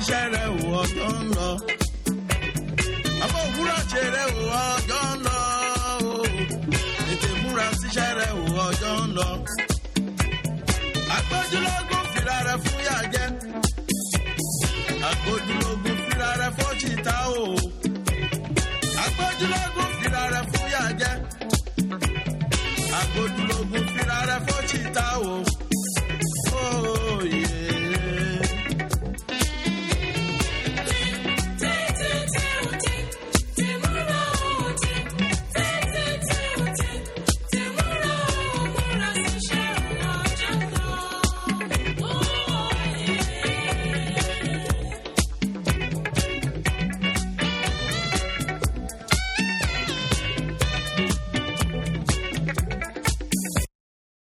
síṣẹ́ rẹ̀ ò ọjọ́ ń lọ. Àbọ̀ òwúrọ̀ ṣe rẹ̀ ò ọjọ́ ń lọ. Tètè múra síṣẹ́ rẹ̀ ò ọjọ́ ń lọ. Agbójúlógún fìrà rẹ̀ fún yà jẹ́. Agbójúlógún fìrà rẹ̀ fún ṣìta o. Agbójúlógún fìrà rẹ̀ fún yà jẹ́. Agbójúlógún fìrà rẹ̀ fún ṣìta